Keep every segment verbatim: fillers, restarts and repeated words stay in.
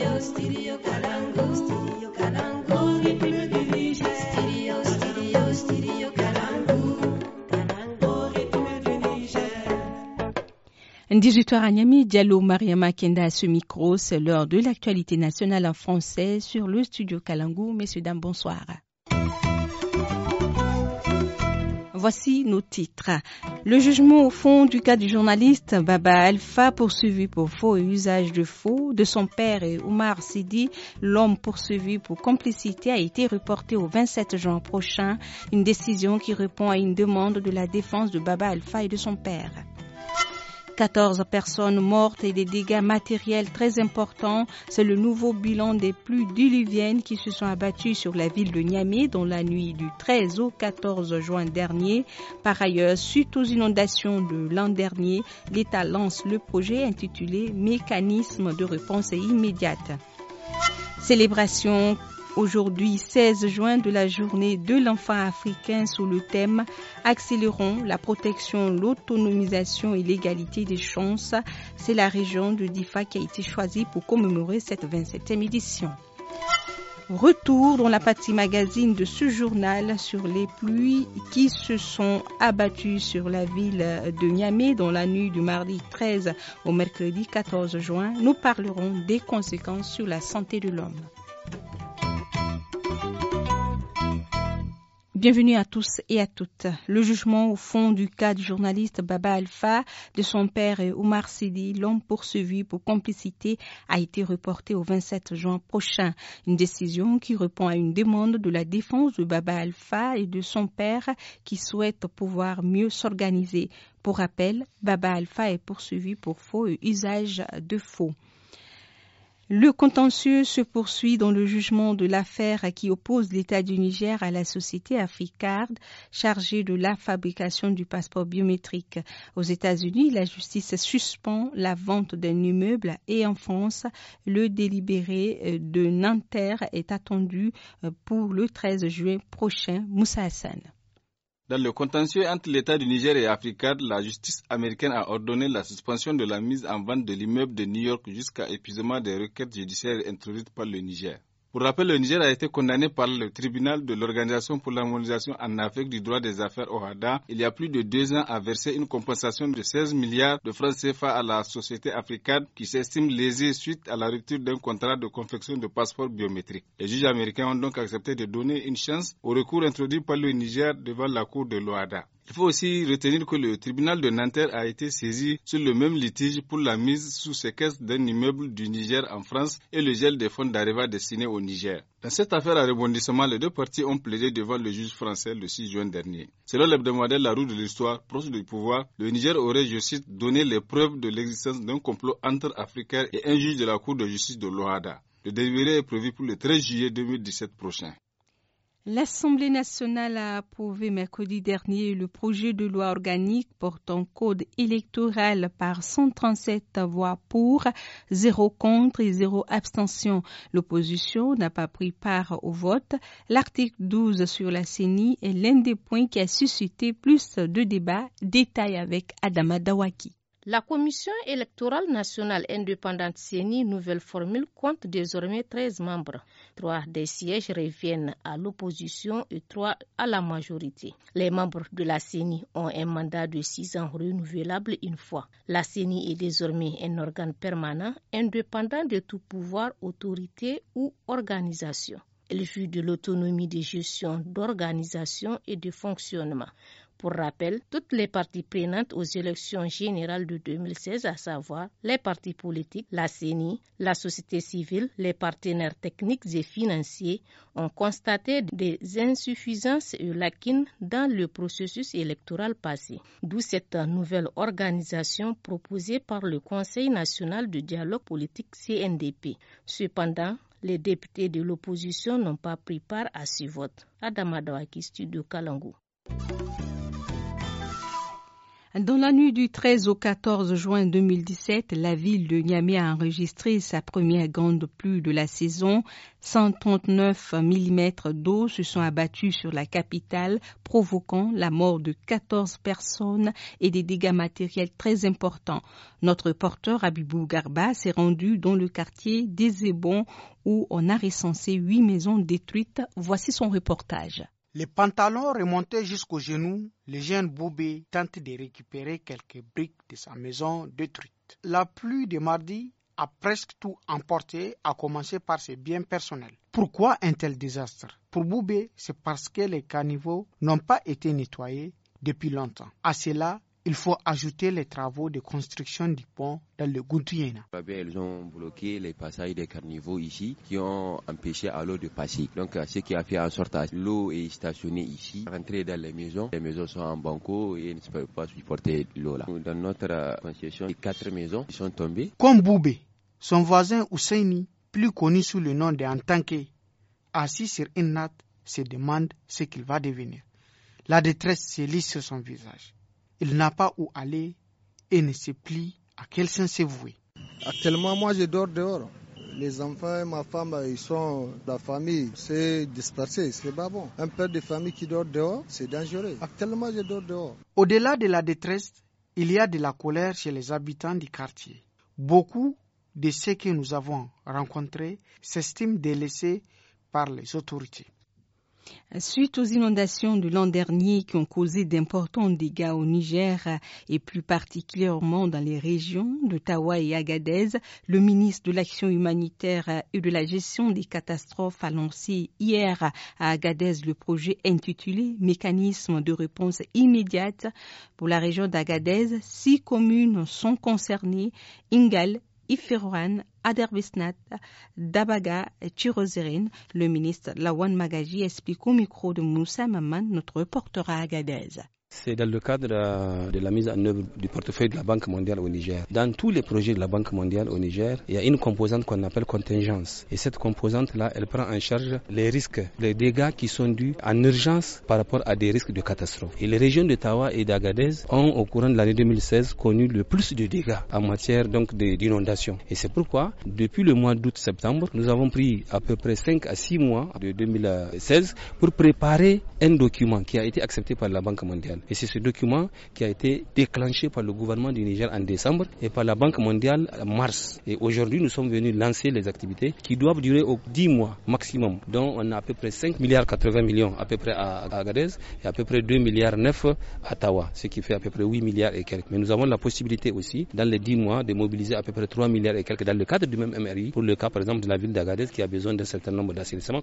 Stereo, stereo Kalangu, stereo Kalangu. Stereo, stereo, stereo Kalangu, Kalangu. dix-huit heures à Niamey, Diallo Mariama Kenda à ce micro, c'est l'heure de l'actualité nationale en français sur le studio Kalangu. Messieurs, dames, bonsoir. Voici nos titres. Le jugement au fond du cas du journaliste Baba Alpha poursuivi pour faux et usage de faux de son père et Oumar Sidi, l'homme poursuivi pour complicité, a été reporté au vingt-sept juin prochain. Une décision qui répond à une demande de la défense de Baba Alpha et de son père. quatorze personnes mortes et des dégâts matériels très importants. C'est le nouveau bilan des pluies diluviennes qui se sont abattues sur la ville de Niamey dans la nuit du treize au quatorze juin dernier. Par ailleurs, suite aux inondations de l'an dernier, l'État lance le projet intitulé Mécanisme de réponse immédiate. Célébration aujourd'hui seize juin de la journée de l'enfant africain sous le thème « Accélérons la protection, l'autonomisation et l'égalité des chances ». C'est la région de Difa qui a été choisie pour commémorer cette vingt-septième édition. Retour dans la partie magazine de ce journal sur les pluies qui se sont abattues sur la ville de Niamey dans la nuit du mardi treize au mercredi quatorze juin. Nous parlerons des conséquences sur la santé de l'homme. Bienvenue à tous et à toutes. Le jugement au fond du cas du journaliste Baba Alpha, de son père et Oumar Sidi, l'homme poursuivi pour complicité, a été reporté au vingt-sept juin prochain. Une décision qui répond à une demande de la défense de Baba Alpha et de son père qui souhaitent pouvoir mieux s'organiser. Pour rappel, Baba Alpha est poursuivi pour faux et usage de faux. Le contentieux se poursuit dans le jugement de l'affaire qui oppose l'État du Niger à la société Africard chargée de la fabrication du passeport biométrique. Aux États-Unis, la justice suspend la vente d'un immeuble et en France, le délibéré de Nanterre est attendu pour le treize juin prochain. Moussa Hassan. Dans le contentieux entre l'État du Niger et Africard, la justice américaine a ordonné la suspension de la mise en vente de l'immeuble de New York jusqu'à épuisement des requêtes judiciaires introduites par le Niger. Pour rappel, le Niger a été condamné par le tribunal de l'Organisation pour l'harmonisation en Afrique du droit des affaires O H A D A il y a plus de deux ans à verser une compensation de seize milliards de francs C F A à la société Africard qui s'estime lésée suite à la rupture d'un contrat de confection de passeports biométriques. Les juges américains ont donc accepté de donner une chance au recours introduit par le Niger devant la cour de l'O H A D A. Il faut aussi retenir que le tribunal de Nanterre a été saisi sur le même litige pour la mise sous séquestre d'un immeuble du Niger en France et le gel des fonds d'Areva destinés au Niger. Dans cette affaire à rebondissement, les deux parties ont plaidé devant le juge français le six juin dernier. Selon l'hebdomadaire La Roue de l'Histoire, proche du pouvoir, le Niger aurait, je cite, donné les preuves de l'existence d'un complot entre Africains et un juge de la Cour de justice de l'O H A D A. Le délibéré est prévu pour le treize juillet deux mille dix-sept prochain. L'Assemblée nationale a approuvé mercredi dernier le projet de loi organique portant code électoral par cent trente-sept voix pour, zéro contre et zéro abstention. L'opposition n'a pas pris part au vote. L'article douze sur la C E N I est l'un des points qui a suscité plus de débats. Détail avec Adama Dawaki. La Commission électorale nationale indépendante C E N I, nouvelle formule, compte désormais treize membres. Trois des sièges reviennent à l'opposition et trois à la majorité. Les membres de la C E N I ont un mandat de six ans renouvelable une fois. La C E N I est désormais un organe permanent, indépendant de tout pouvoir, autorité ou organisation. Elle jouit de l'autonomie de gestion, d'organisation et de fonctionnement. Pour rappel, toutes les parties prenantes aux élections générales de deux mille seize, à savoir les partis politiques, la C E N I, la société civile, les partenaires techniques et financiers, ont constaté des insuffisances et lacunes dans le processus électoral passé. D'où cette nouvelle organisation proposée par le Conseil national de dialogue politique C N D P. Cependant, les députés de l'opposition n'ont pas pris part à ce vote. Adama Dawaki, Studio Kalangu. Dans la nuit du treize au quatorze juin deux mille dix-sept, la ville de Niamey a enregistré sa première grande pluie de la saison. cent trente-neuf millimètres d'eau se sont abattus sur la capitale, provoquant la mort de quatorze personnes et des dégâts matériels très importants. Notre reporter Abibou Garba s'est rendu dans le quartier des Ébons où on a recensé huit maisons détruites. Voici son reportage. Les pantalons remontés jusqu'aux genoux, le jeune Boubé tente de récupérer quelques briques de sa maison détruite. La pluie de mardi a presque tout emporté, à commencer par ses biens personnels. Pourquoi un tel désastre? Pour Boubé, c'est parce que les caniveaux n'ont pas été nettoyés depuis longtemps. À cela, il faut ajouter les travaux de construction du pont dans le Goutouéna. Ils ont bloqué les passages des caniveaux ici qui ont empêché à l'eau de passer. Donc, ce qui a fait en sorte que l'eau est stationnée ici, rentrée dans les maisons. Les maisons sont en banco et ne peuvent pas supporter l'eau là. Dans notre concession, quatre maisons sont tombées. Comme Boubé, son voisin Ousseini, plus connu sous le nom d'Antanké, assis sur une natte, se demande ce qu'il va devenir. La détresse se lit sur son visage. Il n'a pas où aller et ne sait plus à quel sens se vouer. Actuellement, moi, je dors dehors. Les enfants et ma femme, ils sont, la famille, c'est dispersé, c'est pas bon. Un père de famille qui dort dehors, c'est dangereux. Actuellement, je dors dehors. Au-delà de la détresse, il y a de la colère chez les habitants du quartier. Beaucoup de ceux que nous avons rencontrés s'estiment délaissés par les autorités. Suite aux inondations de l'an dernier qui ont causé d'importants dégâts au Niger et plus particulièrement dans les régions de Tawa et Agadez, le ministre de l'Action humanitaire et de la gestion des catastrophes a lancé hier à Agadez le projet intitulé Mécanisme de réponse immédiate. Pour la région d'Agadez, six communes sont concernées: Ingal, Iferouane, Aderbesnat, Dabaga et Tirozérine. Le ministre Lawan Magaji explique au micro de Moussa Maman, notre reporter à Agadez. C'est dans le cadre de la mise en œuvre du portefeuille de la Banque mondiale au Niger. Dans tous les projets de la Banque mondiale au Niger, il y a une composante qu'on appelle contingence. Et cette composante-là, elle prend en charge les risques, les dégâts qui sont dus en urgence par rapport à des risques de catastrophe. Et les régions de Tawa et d'Agadez ont, au courant de l'année deux mille seize, connu le plus de dégâts en matière donc d'inondation. Et c'est pourquoi, depuis le mois d'août-septembre, nous avons pris à peu près cinq à six mois de deux mille seize pour préparer un document qui a été accepté par la Banque mondiale. Et c'est ce document qui a été déclenché par le gouvernement du Niger en décembre et par la Banque mondiale en mars. Et aujourd'hui, nous sommes venus lancer les activités qui doivent durer au dix mois maximum, dont on a à peu près cinq virgule quatre-vingts milliards à peu près à Agadez et à peu près deux virgule neuf milliards à Tawa, ce qui fait à peu près huit milliards et quelques. Mais nous avons la possibilité aussi, dans les dix mois, de mobiliser à peu près trois milliards et quelques dans le cadre du même M R I, pour le cas par exemple de la ville d'Agadez qui a besoin d'un certain nombre d'assainissement.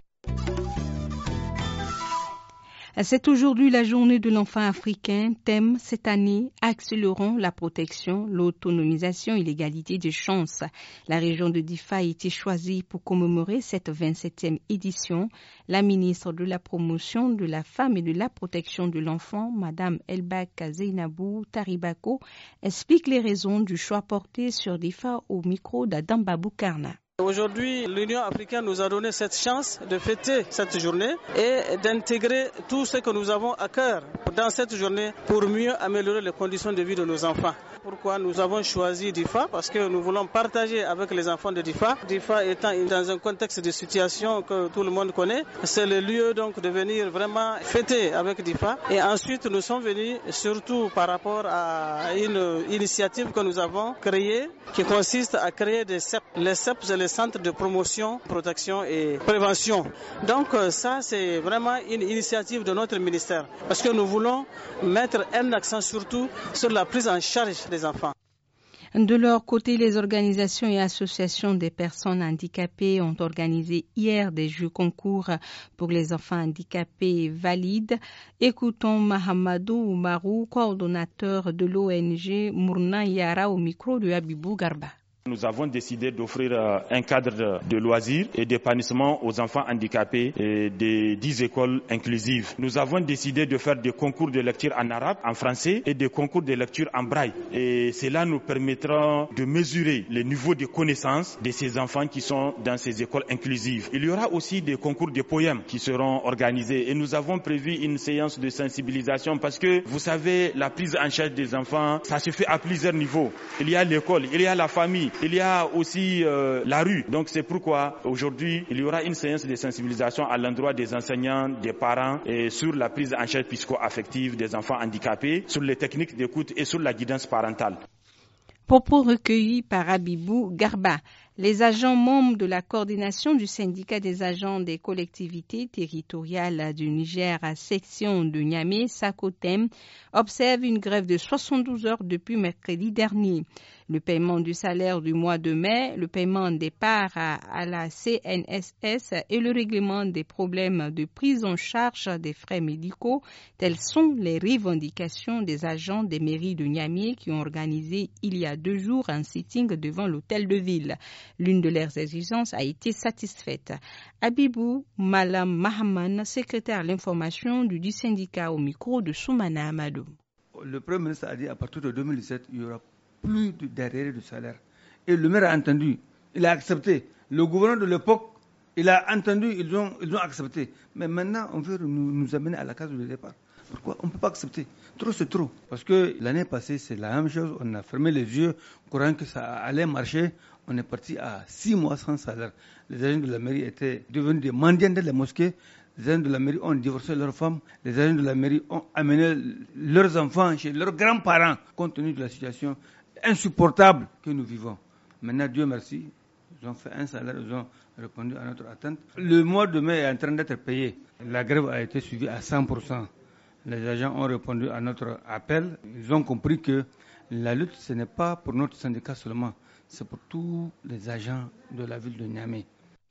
C'est aujourd'hui la journée de l'enfant africain. Thème cette année, accélérons la protection, l'autonomisation et l'égalité des chances. La région de Difa a été choisie pour commémorer cette vingt-septième édition. La ministre de la Promotion de la Femme et de la Protection de l'Enfant, Madame Elbak Zeynabou Taribako, explique les raisons du choix porté sur Difa au micro d'Adam Babou Karna. Aujourd'hui, l'Union africaine nous a donné cette chance de fêter cette journée et d'intégrer tout ce que nous avons à cœur dans cette journée pour mieux améliorer les conditions de vie de nos enfants. Pourquoi nous avons choisi Difa? Parce que nous voulons partager avec les enfants de Difa. Difa étant dans un contexte de situation que tout le monde connaît, c'est le lieu donc de venir vraiment fêter avec Difa. Et ensuite, nous sommes venus surtout par rapport à une initiative que nous avons créée qui consiste à créer des C E P. Les C E P, c'est les centres de promotion, protection et prévention. Donc ça, c'est vraiment une initiative de notre ministère parce que nous voulons mettre un accent surtout sur la prise en charge des enfants. De leur côté, les organisations et associations des personnes handicapées ont organisé hier des jeux concours pour les enfants handicapés valides. Écoutons Mahamadou Oumarou, coordonnateur de l'O N G Mourna Yara au micro de Abibou Garba. Nous avons décidé d'offrir un cadre de loisirs et d'épanouissement aux enfants handicapés et des dix écoles inclusives. Nous avons décidé de faire des concours de lecture en arabe, en français et des concours de lecture en braille. Et cela nous permettra de mesurer le niveau de connaissance de ces enfants qui sont dans ces écoles inclusives. Il y aura aussi des concours de poèmes qui seront organisés et nous avons prévu une séance de sensibilisation parce que vous savez, la prise en charge des enfants, ça se fait à plusieurs niveaux. Il y a l'école, il y a la famille, il y a aussi euh, la rue. Donc c'est pourquoi aujourd'hui, il y aura une séance de sensibilisation à l'endroit des enseignants, des parents et sur la prise en charge psycho-affective des enfants handicapés, sur les techniques d'écoute et sur la guidance parentale. Propos recueillis par Abibou Garba. Les agents membres de la coordination du syndicat des agents des collectivités territoriales du Niger à section de Niamey, Sakotem, observent une grève de soixante-douze heures depuis mercredi dernier. Le paiement du salaire du mois de mai, le paiement des parts à, à la C N S S et le règlement des problèmes de prise en charge des frais médicaux, telles sont les revendications des agents des mairies de Niamey qui ont organisé il y a deux jours un sitting devant l'hôtel de ville. L'une de leurs exigences a été satisfaite. Abibou Malam Mahaman, secrétaire à l'information du, du syndicat au micro de Soumana Amadou. Le Premier ministre a dit à partir de deux mille dix-sept, il y aura plus d'arriérés de salaire. Et le maire a entendu, il a accepté. Le gouverneur de l'époque, il a entendu, ils ont, ils ont accepté. Mais maintenant, on veut nous, nous amener à la case de départ. Pourquoi? On ne peut pas accepter. Trop, c'est trop. Parce que l'année passée, c'est la même chose. On a fermé les yeux, croyant que ça allait marcher. On est parti à six mois sans salaire. Les agents de la mairie étaient devenus des mendiants dans les mosquées. Les agents de la mairie ont divorcé leurs femmes. Les agents de la mairie ont amené leurs enfants chez leurs grands-parents, compte tenu de la situation insupportable que nous vivons. Maintenant, Dieu merci, ils ont fait un salaire, ils ont répondu à notre attente. Le mois de mai est en train d'être payé. La grève a été suivie à cent pour cent. Les agents ont répondu à notre appel. Ils ont compris que la lutte, ce n'est pas pour notre syndicat seulement, c'est pour tous les agents de la ville de Niamey.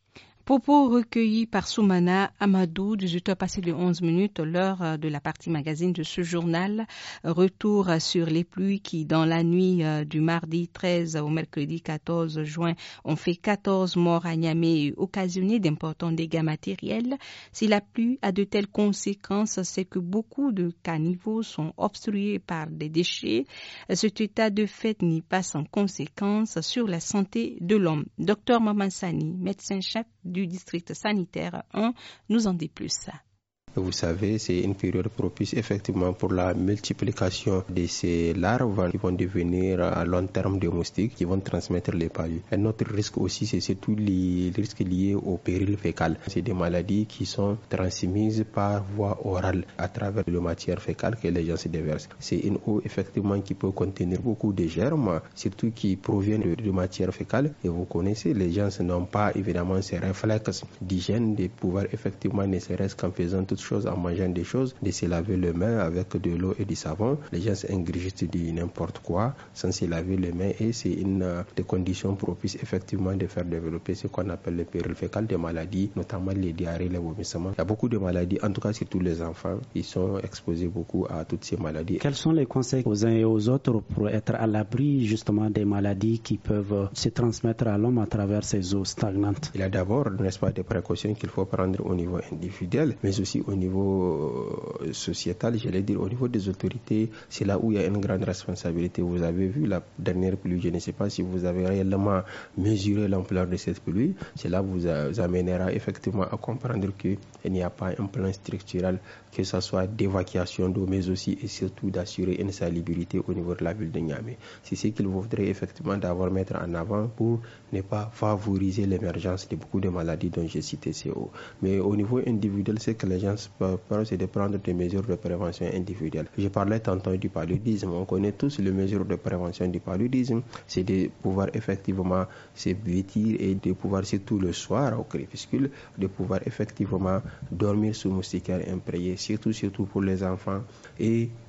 Propos recueillis par Soumana Amadou, dix-huit heures passées de onze minutes, l'heure de la partie magazine de ce journal. Retour sur les pluies qui, dans la nuit du mardi treize au mercredi quatorze juin, ont fait quatorze morts à Niamey et occasionné d'importants dégâts matériels. Si la pluie a de telles conséquences, c'est que beaucoup de caniveaux sont obstrués par des déchets. Cet état de fait n'est pas sans conséquences sur la santé de l'homme. Docteur Mamansani, médecin-chef du district sanitaire un, nous en dit plus. Vous savez, c'est une période propice effectivement pour la multiplication de ces larves qui vont devenir à long terme des moustiques qui vont transmettre les palu. Un autre risque aussi, c'est surtout les risques liés au péril fécal. C'est des maladies qui sont transmises par voie orale à travers la matière fécale que les gens se déversent. C'est une eau effectivement qui peut contenir beaucoup de germes, surtout qui proviennent de, de matière fécale. Et vous connaissez, les gens n'ont pas évidemment ces réflexes d'hygiène de pouvoir effectivement, ne serait-ce qu'en faisant toutes choses, en mangeant des choses, de se laver les mains avec de l'eau et du savon. Les gens ingurgitent du n'importe quoi sans se laver les mains et c'est une euh, des conditions propices effectivement de faire développer ce qu'on appelle le péril fécal, des maladies, notamment les diarrhées, les vomissements. Il y a beaucoup de maladies, en tout cas surtout les enfants, ils sont exposés beaucoup à toutes ces maladies. Quels sont les conseils aux uns et aux autres pour être à l'abri justement des maladies qui peuvent se transmettre à l'homme à travers ces eaux stagnantes? Il y a d'abord, n'est-ce pas, des précautions qu'il faut prendre au niveau individuel, mais aussi au niveau sociétal, j'allais dire au niveau des autorités, c'est là où il y a une grande responsabilité. Vous avez vu la dernière pluie, je ne sais pas si vous avez réellement mesuré l'ampleur de cette pluie, cela vous amènera effectivement à comprendre qu'il n'y a pas un plan structurel, que ce soit d'évacuation d'eau, mais aussi et surtout d'assurer une salubrité au niveau de la ville de Niamey. C'est ce qu'il faudrait effectivement d'avoir mettre en avant pour ne pas favoriser l'émergence de beaucoup de maladies dont j'ai cité ces eaux. Mais au niveau individuel, c'est que les gens peuvent, c'est de prendre des mesures de prévention individuelle. Je parlais tantôt du paludisme. On connaît tous les mesures de prévention du paludisme. C'est de pouvoir effectivement se vêtir et de pouvoir, surtout le soir au crépuscule, de pouvoir effectivement dormir sous moustiquaire imprégnée, surtout, surtout pour les enfants, et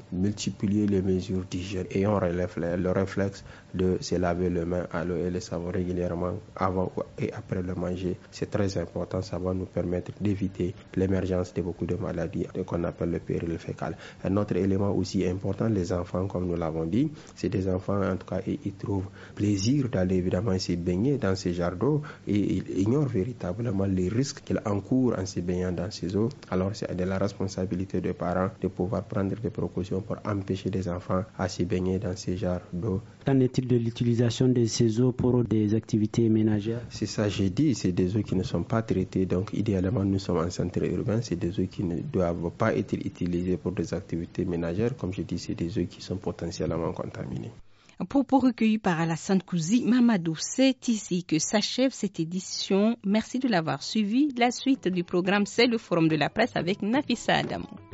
multiplier les mesures d'hygiène et on relève le réflexe de se laver les mains à l'eau et le savon régulièrement avant et après le manger. C'est très important, ça va nous permettre d'éviter l'émergence de beaucoup de maladies qu'on appelle le péril fécal. Un autre élément aussi important, les enfants, comme nous l'avons dit, c'est des enfants en tout cas et ils trouvent plaisir d'aller évidemment se baigner dans ces jardins d'eau et ils ignorent véritablement les risques qu'ils encourent en se baignant dans ces eaux. Alors c'est de la responsabilité des parents de pouvoir prendre des précautions pour empêcher les enfants à se baigner dans ces jardins d'eau. Qu'en est-il de l'utilisation de ces eaux pour des activités ménagères? C'est ça, j'ai dit, c'est des eaux qui ne sont pas traitées. Donc, idéalement, nous sommes en centre urbain. C'est des eaux qui ne doivent pas être utilisées pour des activités ménagères. Comme je dis, c'est des eaux qui sont potentiellement contaminées. Propos recueillis par Alassane Kouzi Mamadou. C'est ici que s'achève cette édition. Merci de l'avoir suivi. La suite du programme, c'est le Forum de la presse avec Nafissa Adamou.